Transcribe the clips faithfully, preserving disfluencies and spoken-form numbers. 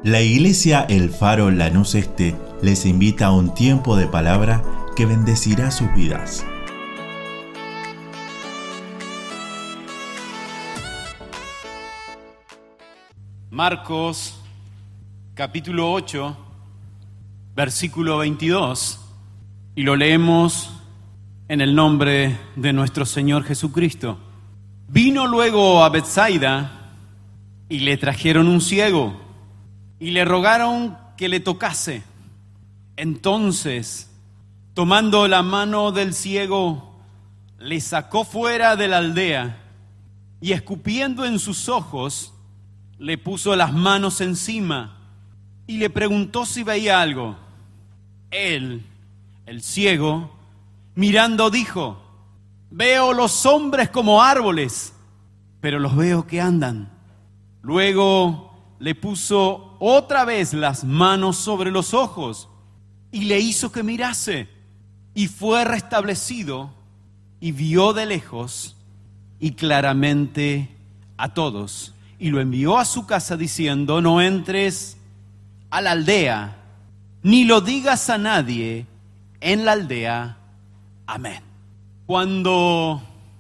La Iglesia El Faro Lanús Este les invita a un tiempo de palabra que bendecirá sus vidas. Marcos, capítulo ocho, versículo veintidós, y lo leemos en el nombre de nuestro Señor Jesucristo. Vino luego a Betsaida y le trajeron un ciego y le rogaron que le tocase. Entonces, tomando la mano del ciego, le sacó fuera de la aldea y escupiendo en sus ojos, le puso las manos encima y le preguntó si veía algo. Él, el ciego, mirando dijo: veo los hombres como árboles, pero los veo que andan. Luego le puso otra vez las manos sobre los ojos y le hizo que mirase, y fue restablecido y vio de lejos y claramente a todos. Y lo envió a su casa diciendo: no entres a la aldea, ni lo digas a nadie en la aldea. Amén. Cuando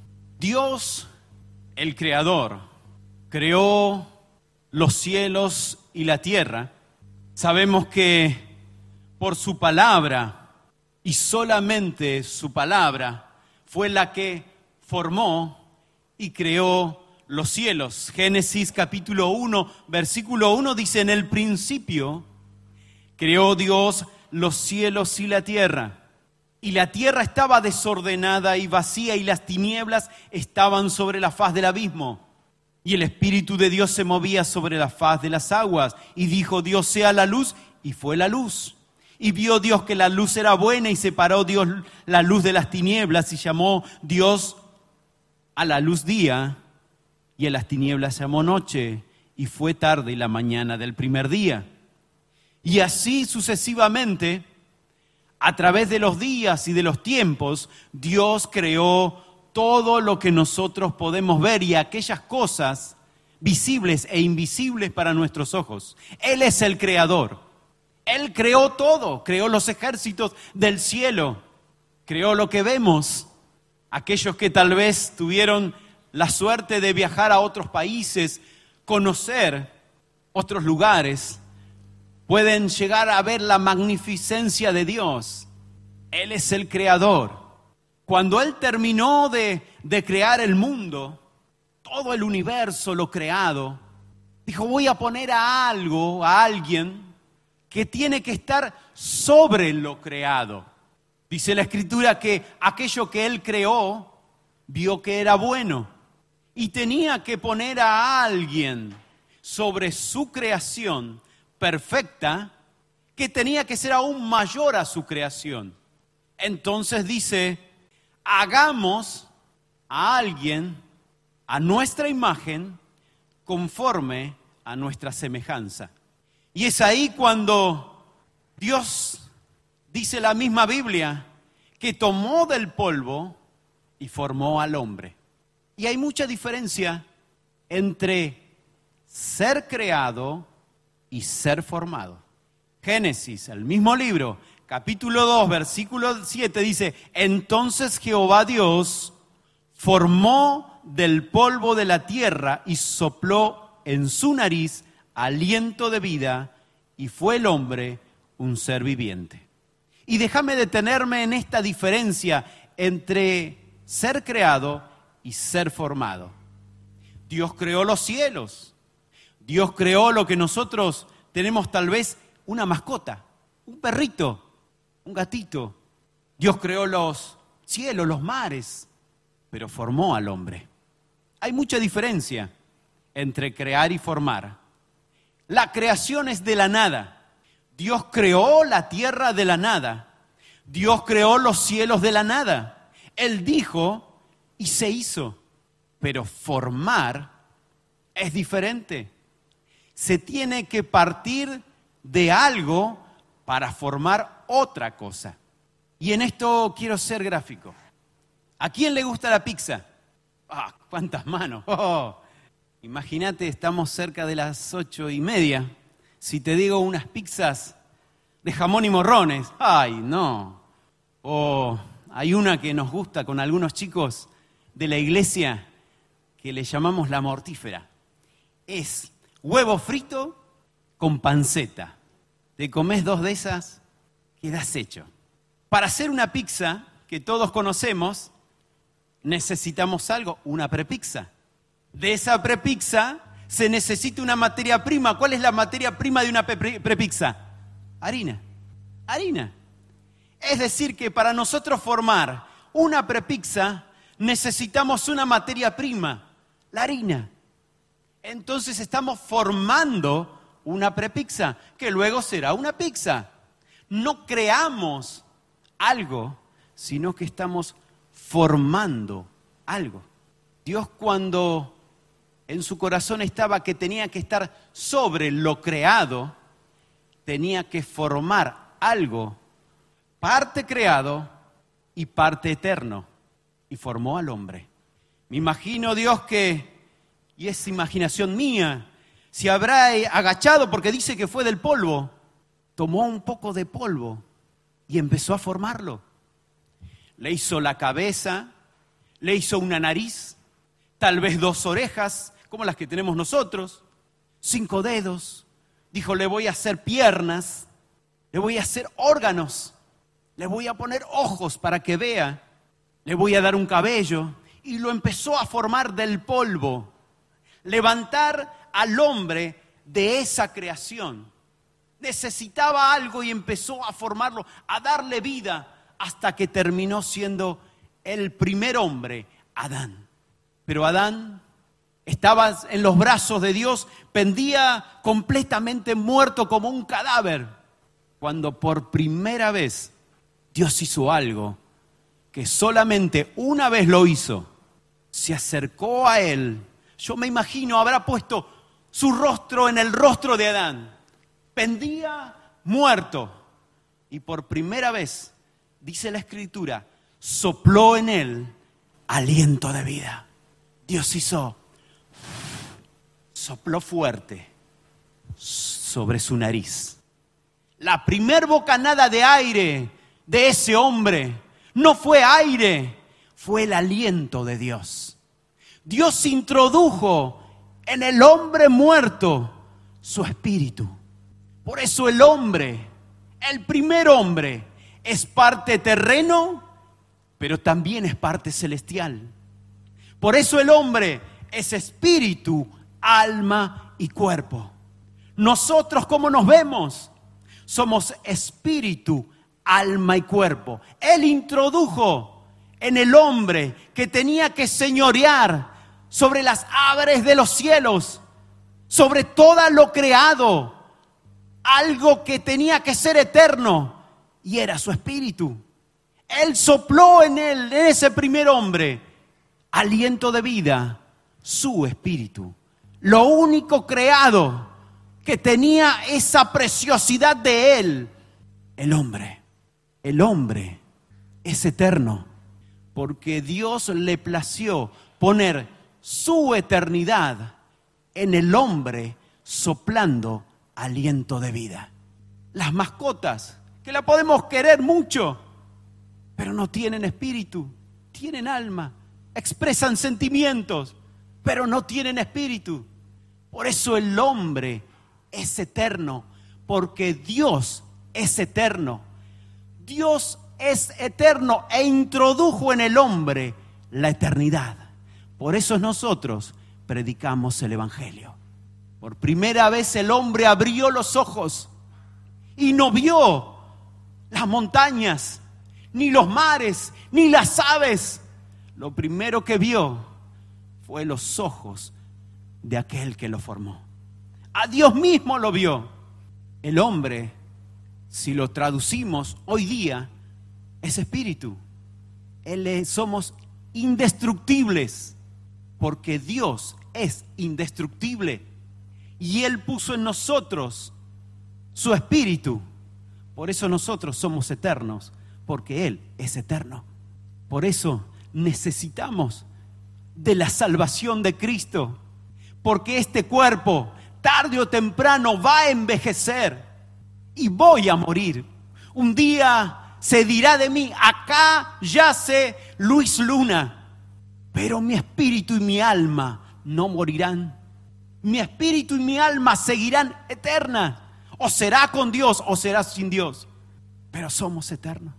Dios, el Creador, creó los cielos y la tierra, sabemos que por su palabra, y solamente su palabra, fue la que formó y creó los cielos. Génesis capítulo uno, versículo uno dice: en el principio creó Dios los cielos y la tierra. Y la tierra estaba desordenada y vacía, y las tinieblas estaban sobre la faz del abismo. Y el Espíritu de Dios se movía sobre la faz de las aguas. Y dijo Dios: sea la luz, y fue la luz. Y vio Dios que la luz era buena, y separó Dios la luz de las tinieblas, y llamó Dios a la luz día, y a las tinieblas llamó noche. Y fue tarde la mañana del primer día. Y así sucesivamente, a través de los días y de los tiempos, Dios creó todo lo que nosotros podemos ver y aquellas cosas visibles e invisibles para nuestros ojos. Él es el creador. Él creó todo, creó los ejércitos del cielo, creó lo que vemos. Aquellos que tal vez tuvieron la suerte de viajar a otros países, conocer otros lugares, pueden llegar a ver la magnificencia de Dios. Él es el creador. Cuando Él terminó de, de crear el mundo, todo el universo, lo creado, dijo: voy a poner a algo, a alguien, que tiene que estar sobre lo creado. Dice la Escritura que aquello que Él creó, vio que era bueno. Y tenía que poner a alguien sobre su creación perfecta, que tenía que ser aún mayor a su creación. Entonces dice: hagamos a alguien a nuestra imagen, conforme a nuestra semejanza. Y es ahí cuando Dios, dice la misma Biblia, que tomó del polvo y formó al hombre. Y hay mucha diferencia entre ser creado y ser formado. Génesis, el mismo libro, capítulo dos, versículo siete, dice: entonces Jehová Dios formó del polvo de la tierra y sopló en su nariz aliento de vida, y fue el hombre un ser viviente. Y déjame detenerme en esta diferencia entre ser creado y ser formado. Dios creó los cielos. Dios creó lo que nosotros tenemos tal vez una mascota, un perrito, un gatito. Dios creó los cielos, los mares, pero formó al hombre. Hay mucha diferencia entre crear y formar. La creación es de la nada. Dios creó la tierra de la nada. Dios creó los cielos de la nada. Él dijo y se hizo. Pero formar es diferente. Se tiene que partir de algo para formar otra cosa. Y en esto quiero ser gráfico. ¿A quién le gusta la pizza? ¡Ah, cuántas manos! Oh, imagínate, estamos cerca de las ocho y media. Si te digo unas pizzas de jamón y morrones, ¡ay, no! O hay una que nos gusta con algunos chicos de la iglesia que le llamamos la mortífera. Es huevo frito con panceta. Te comes dos de esas, quedás hecho. Para hacer una pizza que todos conocemos, necesitamos algo, una prepizza. De esa prepizza se necesita una materia prima. ¿Cuál es la materia prima de una prepizza? Harina. Harina. Es decir, que para nosotros formar una prepizza necesitamos una materia prima, la harina. Entonces estamos formando una prepizza, que luego será una pizza. No creamos algo, sino que estamos formando algo. Dios, cuando en su corazón estaba que tenía que estar sobre lo creado, tenía que formar algo, parte creado y parte eterno, y formó al hombre. Me imagino Dios que, y es imaginación mía, se habrá agachado porque dice que fue del polvo, tomó un poco de polvo y empezó a formarlo. Le hizo la cabeza, le hizo una nariz, tal vez dos orejas, como las que tenemos nosotros, cinco dedos. Dijo, le voy a hacer piernas, le voy a hacer órganos, le voy a poner ojos para que vea, le voy a dar un cabello. Y lo empezó a formar del polvo, levantar al hombre de esa creación. Necesitaba algo y empezó a formarlo, a darle vida, hasta que terminó siendo el primer hombre, Adán. Pero Adán estaba en los brazos de Dios, pendía completamente muerto como un cadáver, cuando por primera vez Dios hizo algo que solamente una vez lo hizo. Se acercó a él. Yo me imagino, habrá puesto su rostro en el rostro de Adán. Pendía muerto. Y por primera vez, dice la Escritura, sopló en él aliento de vida. Dios hizo, sopló fuerte sobre su nariz. La primer bocanada de aire de ese hombre no fue aire, fue el aliento de Dios. Dios introdujo en el hombre muerto su espíritu. Por eso el hombre, el primer hombre, es parte terreno, pero también es parte celestial. Por eso el hombre es espíritu, alma y cuerpo. Nosotros, ¿cómo nos vemos? Somos espíritu, alma y cuerpo. Él introdujo en el hombre que tenía que señorear sobre las aves de los cielos, sobre todo lo creado, algo que tenía que ser eterno, y era su espíritu. Él sopló en él, en ese primer hombre, aliento de vida, su espíritu. Lo único creado que tenía esa preciosidad de él, el hombre. El hombre es eterno, porque Dios le plació poner su eternidad en el hombre, soplando aliento de vida. Las mascotas, que la podemos querer mucho, pero no tienen espíritu, tienen alma, expresan sentimientos, pero no tienen espíritu. Por eso el hombre es eterno, porque Dios es eterno. Dios es eterno e introdujo en el hombre la eternidad. Por eso nosotros predicamos el Evangelio. Por primera vez el hombre abrió los ojos y no vio las montañas, ni los mares, ni las aves. Lo primero que vio fue los ojos de aquel que lo formó. A Dios mismo lo vio. El hombre, si lo traducimos hoy día, es espíritu. Él es, somos indestructibles, porque Dios es indestructible. Y Él puso en nosotros su espíritu. Por eso nosotros somos eternos, porque Él es eterno. Por eso necesitamos de la salvación de Cristo, porque este cuerpo tarde o temprano va a envejecer y voy a morir. Un día se dirá de mí, acá yace Luis Luna, pero mi espíritu y mi alma no morirán. Mi espíritu y mi alma seguirán eternas. O será con Dios o será sin Dios, pero somos eternos.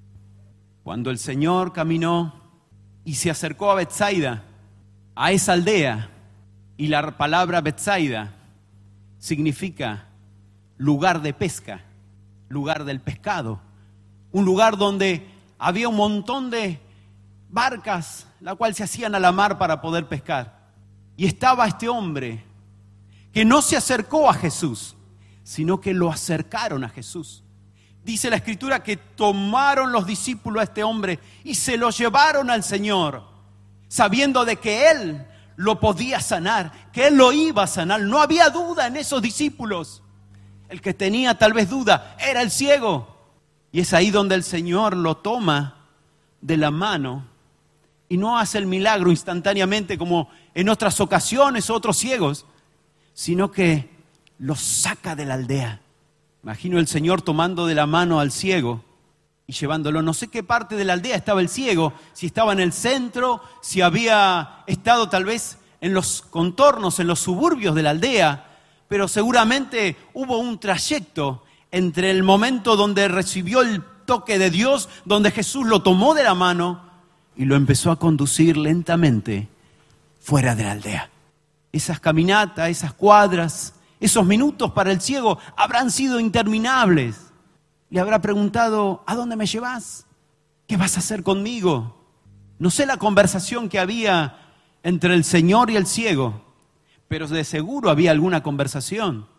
Cuando el Señor caminó y se acercó a Betsaida, a esa aldea, y la palabra Betsaida significa lugar de pesca, lugar del pescado, un lugar donde había un montón de barcas, la cual se hacían a la mar para poder pescar. Y estaba este hombre que no se acercó a Jesús, sino que lo acercaron a Jesús. Dice la Escritura que tomaron los discípulos a este hombre y se lo llevaron al Señor, sabiendo de que Él lo podía sanar, que Él lo iba a sanar. No había duda en esos discípulos. El que tenía tal vez duda era el ciego. Y es ahí donde el Señor lo toma de la mano y no hace el milagro instantáneamente como en otras ocasiones otros ciegos, sino que los saca de la aldea. Imagino el Señor tomando de la mano al ciego y llevándolo. No sé qué parte de la aldea estaba el ciego, si estaba en el centro, si había estado tal vez en los contornos, en los suburbios de la aldea, pero seguramente hubo un trayecto entre el momento donde recibió el toque de Dios, donde Jesús lo tomó de la mano y lo empezó a conducir lentamente fuera de la aldea. Esas caminatas, esas cuadras, esos minutos para el ciego habrán sido interminables. Le habrá preguntado, ¿a dónde me llevas? ¿Qué vas a hacer conmigo? No sé la conversación que había entre el Señor y el ciego, pero de seguro había alguna conversación.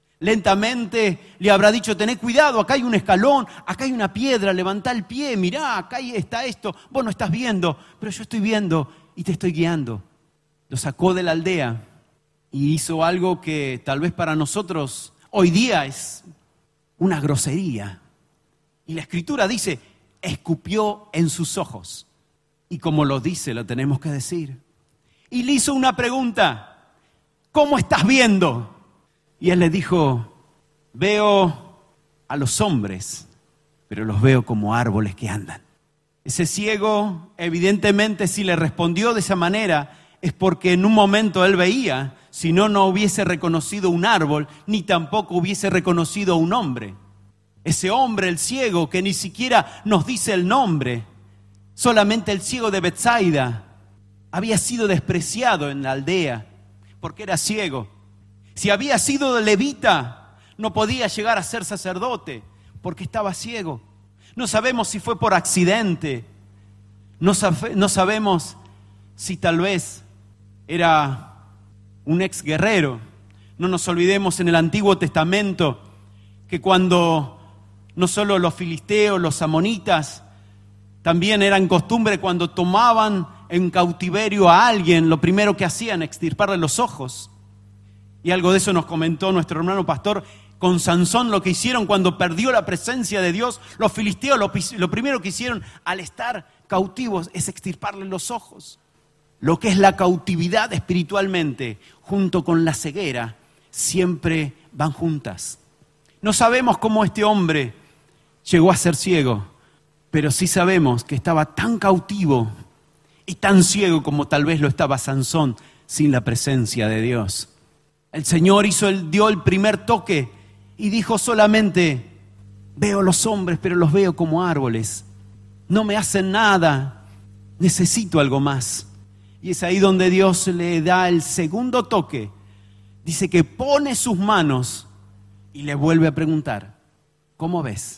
Lentamente le habrá dicho, tené cuidado, acá hay un escalón, acá hay una piedra, levantá el pie, mirá, acá está esto. Vos no estás viendo, pero yo estoy viendo y te estoy guiando. Lo sacó de la aldea y hizo algo que tal vez para nosotros hoy día es una grosería. Y la Escritura dice, escupió en sus ojos. Y como lo dice, lo tenemos que decir. Y le hizo una pregunta, ¿cómo estás viendo? Y él le dijo, veo a los hombres, pero los veo como árboles que andan. Ese ciego, evidentemente, si le respondió de esa manera, es porque en un momento él veía, si no, no hubiese reconocido un árbol, ni tampoco hubiese reconocido un hombre. Ese hombre, el ciego, que ni siquiera nos dice el nombre, solamente el ciego de Betsaida, había sido despreciado en la aldea, porque era ciego. Si había sido levita, no podía llegar a ser sacerdote, porque estaba ciego. No sabemos si fue por accidente, no, sab- no sabemos si tal vez era un ex guerrero. No nos olvidemos en el Antiguo Testamento que cuando no solo los filisteos, los amonitas, también eran costumbre cuando tomaban en cautiverio a alguien, lo primero que hacían, extirparle los ojos. Y algo de eso nos comentó nuestro hermano pastor con Sansón, lo que hicieron cuando perdió la presencia de Dios. Los filisteos lo, lo primero que hicieron al estar cautivos es extirparle los ojos. Lo que es la cautividad espiritualmente, junto con la ceguera, siempre van juntas. No sabemos cómo este hombre llegó a ser ciego, pero sí sabemos que estaba tan cautivo y tan ciego como tal vez lo estaba Sansón sin la presencia de Dios. El Señor hizo el, dio el primer toque y dijo solamente, veo los hombres, pero los veo como árboles. No me hacen nada, necesito algo más. Y es ahí donde Dios le da el segundo toque. Dice que pone sus manos y le vuelve a preguntar, ¿cómo ves?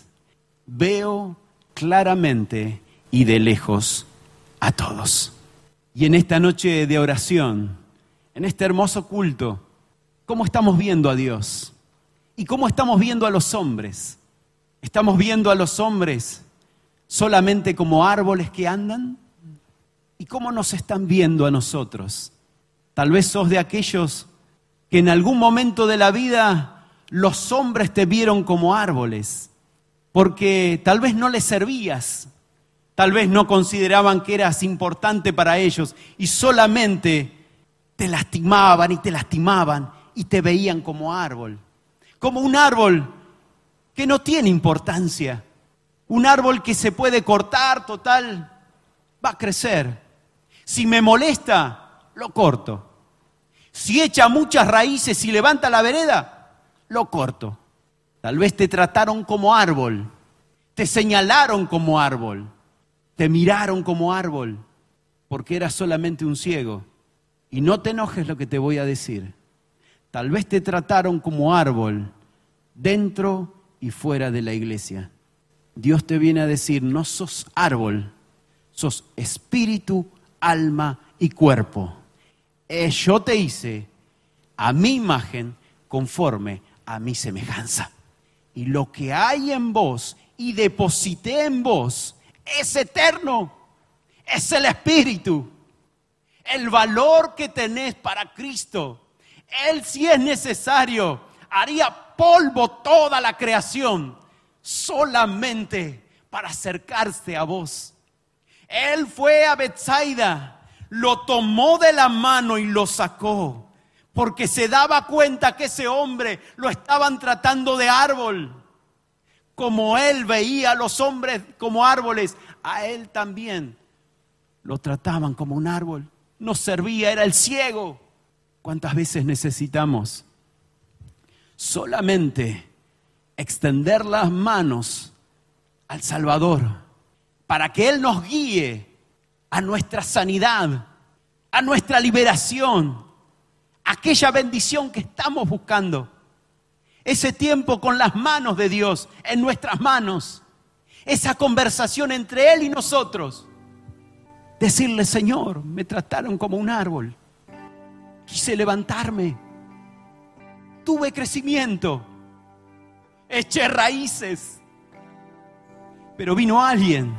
Veo claramente y de lejos a todos. Y en esta noche de oración, en este hermoso culto, ¿cómo estamos viendo a Dios? ¿Y cómo estamos viendo a los hombres? ¿Estamos viendo a los hombres solamente como árboles que andan? ¿Y cómo nos están viendo a nosotros? Tal vez sos de aquellos que en algún momento de la vida los hombres te vieron como árboles, porque tal vez no les servías, tal vez no consideraban que eras importante para ellos y solamente te lastimaban y te lastimaban y te veían como árbol, como un árbol que no tiene importancia, un árbol que se puede cortar, total, va a crecer. Si me molesta, lo corto. Si echa muchas raíces y levanta la vereda, lo corto. Tal vez te trataron como árbol, te señalaron como árbol, te miraron como árbol, porque eras solamente un ciego. Y no te enojes lo que te voy a decir. Tal vez te trataron como árbol dentro y fuera de la iglesia. Dios te viene a decir, no sos árbol, sos espíritu, alma y cuerpo. Eh, yo te hice a mi imagen conforme a mi semejanza. Y lo que hay en vos y deposité en vos es eterno, es el espíritu. El valor que tenés para Cristo, Él, si es necesario, haría polvo toda la creación solamente para acercarse a vos. Él fue a Betsaida, lo tomó de la mano y lo sacó, porque se daba cuenta que ese hombre lo estaban tratando de árbol. Como él veía a los hombres como árboles, a él también lo trataban como un árbol. No servía, era el ciego. ¿Cuántas veces necesitamos solamente extender las manos al Salvador para que Él nos guíe a nuestra sanidad, a nuestra liberación, aquella bendición que estamos buscando? Ese tiempo con las manos de Dios en nuestras manos, esa conversación entre Él y nosotros. Decirle, Señor, me trataron como un árbol, quise levantarme, tuve crecimiento, eché raíces, pero vino alguien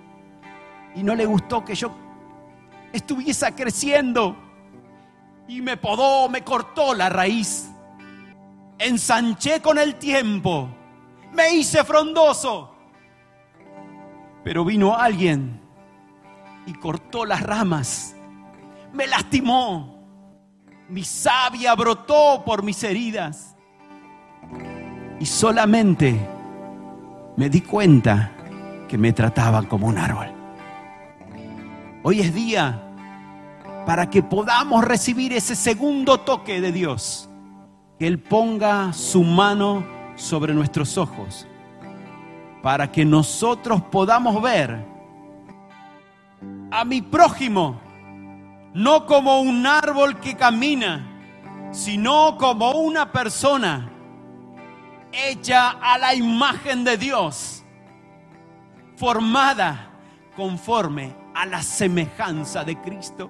y no le gustó que yo estuviese creciendo y me podó, me cortó la raíz. Ensanché con el tiempo, me hice frondoso, pero vino alguien y cortó las ramas, me lastimó, mi savia brotó por mis heridas y solamente me di cuenta que me trataban como un árbol. Hoy es día para que podamos recibir ese segundo toque de Dios, que Él ponga su mano sobre nuestros ojos, para que nosotros podamos ver a mi prójimo no como un árbol que camina, sino como una persona hecha a la imagen de Dios, formada conforme a la semejanza de Cristo.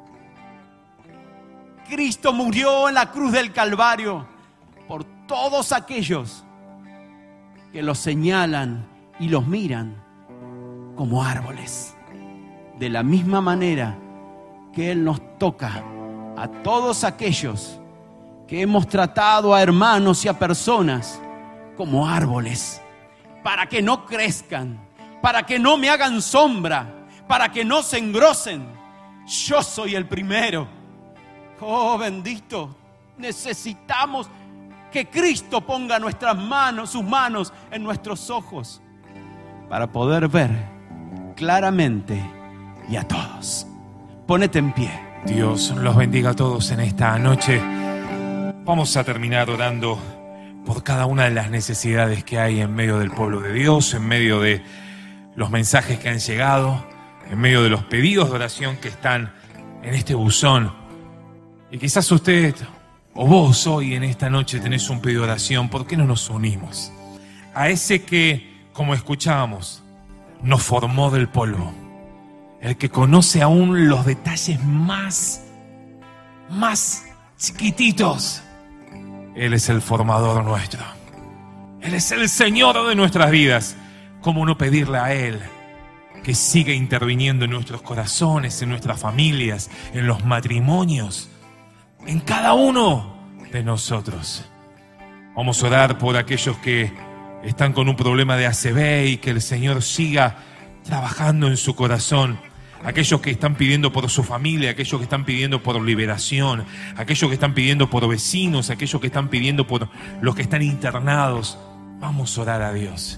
Cristo murió en la cruz del Calvario por todos aquellos que los señalan y los miran como árboles. De la misma manera que Él nos toca a todos aquellos que hemos tratado a hermanos y a personas como árboles, para que no crezcan, para que no me hagan sombra, para que no se engrosen. Yo soy el primero. Oh, bendito. Necesitamos que Cristo ponga nuestras manos, sus manos en nuestros ojos, para poder ver claramente y a todos. Ponete en pie. Dios los bendiga a todos en esta noche. Vamos a terminar orando por cada una de las necesidades que hay en medio del pueblo de Dios, en medio de los mensajes que han llegado, en medio de los pedidos de oración que están en este buzón. Y quizás usted o vos hoy en esta noche tenés un pedido de oración. ¿Por qué no nos unimos a ese que, como escuchábamos, nos formó del polvo? El que conoce aún los detalles más, más chiquititos. Él es el formador nuestro. Él es el Señor de nuestras vidas. ¿Cómo no pedirle a Él que siga interviniendo en nuestros corazones, en nuestras familias, en los matrimonios, en cada uno de nosotros? Vamos a orar por aquellos que están con un problema de A C V y que el Señor siga trabajando en su corazón. aquellos que están pidiendo por su familia, aquellos que están pidiendo por liberación, aquellos que están pidiendo por vecinos, aquellos que están pidiendo por los que están internados. Vamos a orar a Dios.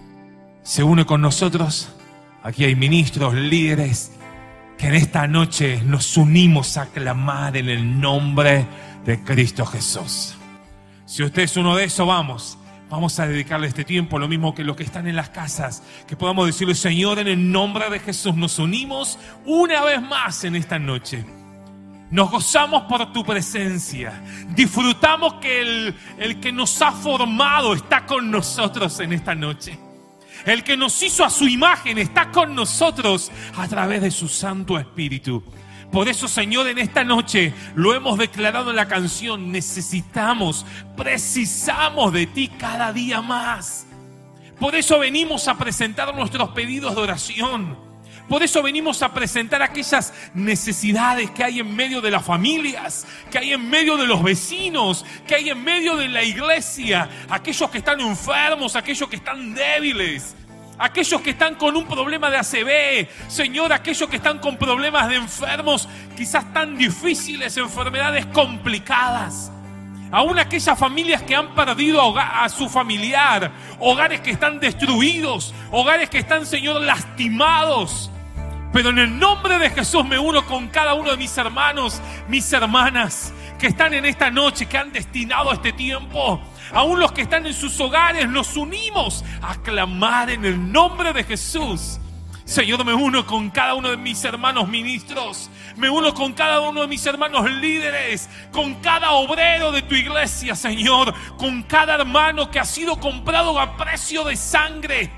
Se une con nosotros. Aquí hay ministros, líderes, que en esta noche nos unimos a clamar en el nombre de Cristo Jesús. Si usted es uno de esos, vamos. Vamos a dedicarle este tiempo, lo mismo que los que están en las casas, que podamos decirle: Señor, en el nombre de Jesús nos unimos una vez más en esta noche. Nos gozamos por tu presencia. Disfrutamos que el, el que nos ha formado está con nosotros en esta noche. El que nos hizo a su imagen está con nosotros a través de su Santo Espíritu. Por eso, Señor, en esta noche lo hemos declarado en la canción: necesitamos, precisamos de ti cada día más. Por eso venimos a presentar nuestros pedidos de oración. Por eso venimos a presentar aquellas necesidades que hay en medio de las familias, que hay en medio de los vecinos, que hay en medio de la iglesia. Aquellos que están enfermos, aquellos que están débiles, aquellos que están con un problema de A C V, Señor, aquellos que están con problemas de enfermos, quizás tan difíciles, enfermedades complicadas. Aún aquellas familias que han perdido a su familiar, hogares que están destruidos, hogares que están, Señor, lastimados. Pero en el nombre de Jesús me uno con cada uno de mis hermanos, mis hermanas, que están en esta noche, que han destinado este tiempo. Aún los que están en sus hogares, nos unimos a clamar en el nombre de Jesús. Señor, me uno con cada uno de mis hermanos ministros, me uno con cada uno de mis hermanos líderes, con cada obrero de tu iglesia, Señor, con cada hermano que ha sido comprado a precio de sangre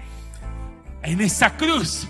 en esa cruz.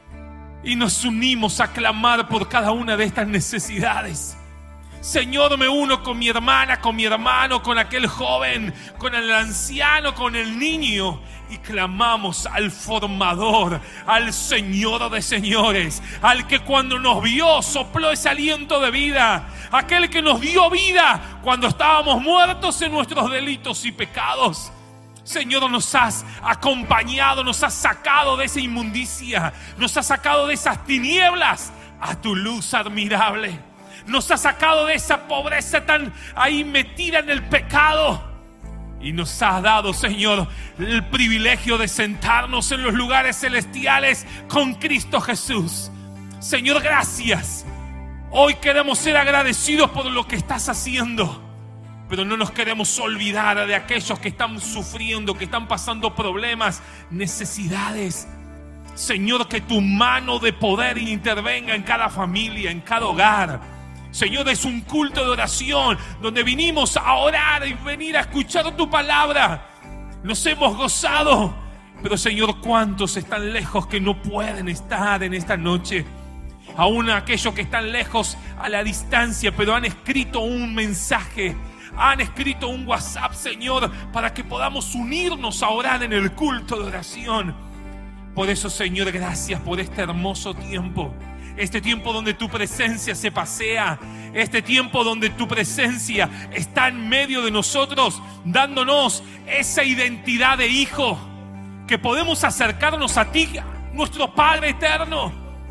Y nos unimos a clamar por cada una de estas necesidades. Señor, me uno con mi hermana, con mi hermano, con aquel joven, con el anciano, con el niño, y clamamos al formador, al Señor de señores, al que cuando nos vio sopló ese aliento de vida, aquel que nos dio vida cuando estábamos muertos en nuestros delitos y pecados. Señor, nos has acompañado, nos has sacado de esa inmundicia, nos has sacado de esas tinieblas a tu luz admirable. Nos has sacado de esa pobreza tan ahí metida en el pecado. Y nos has dado, Señor, el privilegio de sentarnos en los lugares celestiales con Cristo Jesús. Señor, gracias. Hoy queremos ser agradecidos por lo que estás haciendo. Pero no nos queremos olvidar de aquellos que están sufriendo, que están pasando problemas, necesidades. Señor, que tu mano de poder intervenga en cada familia, en cada hogar. Señor, es un culto de oración donde vinimos a orar y venir a escuchar tu palabra. Nos hemos gozado, pero Señor, ¿cuántos están lejos que no pueden estar en esta noche? Aún aquellos que están lejos a la distancia, pero han escrito un mensaje, han escrito un WhatsApp, Señor, para que podamos unirnos a orar en el culto de oración. Por eso, Señor, gracias por este hermoso tiempo. Este tiempo donde tu presencia se pasea. Este tiempo donde tu presencia está en medio de nosotros, dándonos esa identidad de hijo, que podemos acercarnos a ti, nuestro Padre eterno,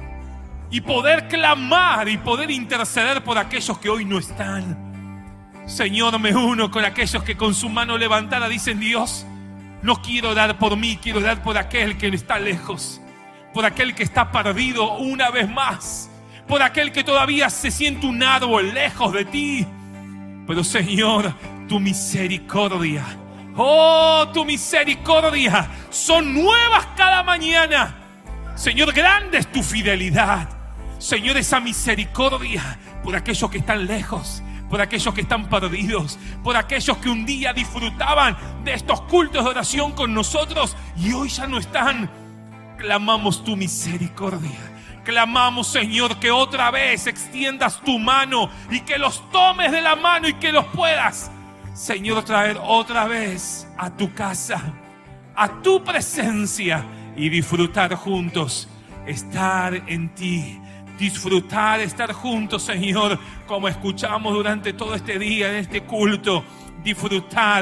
y poder clamar y poder interceder por aquellos que hoy no están. Señor, me uno con aquellos que con su mano levantada dicen: Dios, no quiero orar por mí, quiero orar por aquel que está lejos, por aquel que está perdido una vez más, por aquel que todavía se siente un árbol lejos de ti. Pero Señor, tu misericordia, oh, tu misericordia son nuevas cada mañana. Señor, grande es tu fidelidad. Señor, esa misericordia por aquellos que están lejos, por aquellos que están perdidos, por aquellos que un día disfrutaban de estos cultos de oración con nosotros y hoy ya no están. Clamamos tu misericordia. Clamamos, Señor, que otra vez extiendas tu mano y que los tomes de la mano y que los puedas, Señor, traer otra vez a tu casa, a tu presencia y disfrutar juntos, estar en ti. Disfrutar, estar juntos, Señor, como escuchamos durante todo este día en este culto. Disfrutar,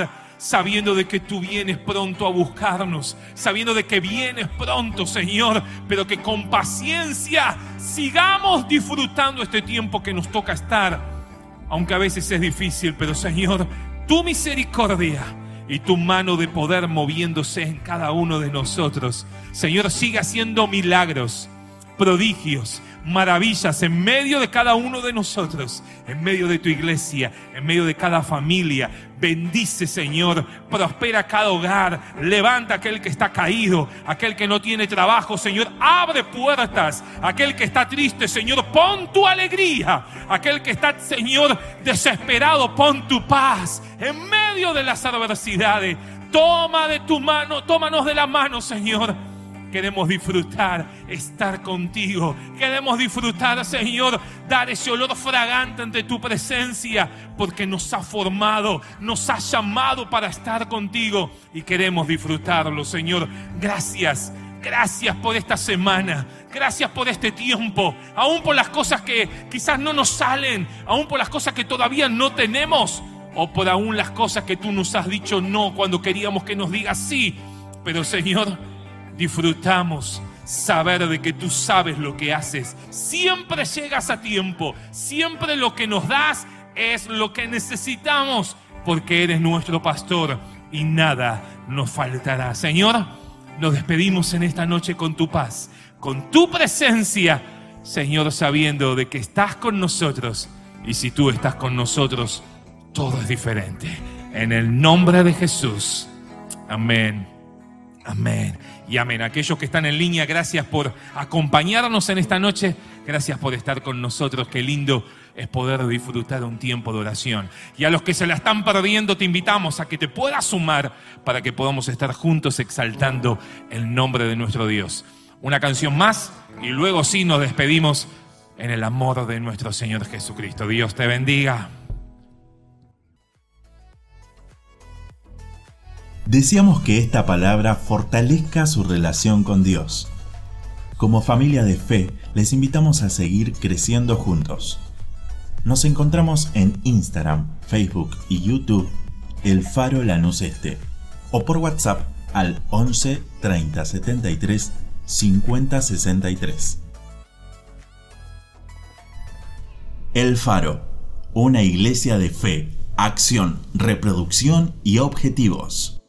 sabiendo de que tú vienes pronto a buscarnos, sabiendo de que vienes pronto, Señor, pero que con paciencia sigamos disfrutando este tiempo que nos toca estar, aunque a veces es difícil, pero Señor, tu misericordia y tu mano de poder moviéndose en cada uno de nosotros, Señor, sigue haciendo milagros, prodigios, maravillas en medio de cada uno de nosotros, en medio de tu iglesia, en medio de cada familia. Bendice, Señor, prospera cada hogar, levanta aquel que está caído, aquel que no tiene trabajo, Señor, abre puertas, aquel que está triste, Señor, pon tu alegría, aquel que está, Señor, desesperado, pon tu paz en medio de las adversidades. Toma de tu mano, tómanos de la mano, Señor. Queremos disfrutar, estar contigo. Queremos disfrutar, Señor, dar ese olor fragante ante tu presencia, porque nos ha formado, nos ha llamado para estar contigo y queremos disfrutarlo, Señor. Gracias, gracias por esta semana. Gracias por este tiempo, aún por las cosas que quizás no nos salen, aún por las cosas que todavía no tenemos, o por aún las cosas que tú nos has dicho no cuando queríamos que nos digas sí. Pero, Señor, disfrutamos saber de que tú sabes lo que haces. Siempre llegas a tiempo. Siempre lo que nos das es lo que necesitamos, porque eres nuestro pastor y nada nos faltará. Señor, nos despedimos en esta noche con tu paz, con tu presencia, Señor, sabiendo de que estás con nosotros. Y si tú estás con nosotros, todo es diferente. En el nombre de Jesús. Amén. Amén y amén. Aquellos que están en línea, gracias por acompañarnos en esta noche. Gracias por estar con nosotros. Qué lindo es poder disfrutar un tiempo de oración. Y a los que se la están perdiendo, te invitamos a que te puedas sumar para que podamos estar juntos exaltando el nombre de nuestro Dios. Una canción más y luego sí nos despedimos en el amor de nuestro Señor Jesucristo. Dios te bendiga. Deseamos que esta palabra fortalezca su relación con Dios. Como familia de fe, les invitamos a seguir creciendo juntos. Nos encontramos en Instagram, Facebook y YouTube, El Faro Lanús Este, o por WhatsApp al once treinta setenta y tres cincuenta sesenta y tres. El Faro, una iglesia de fe, acción, reproducción y objetivos.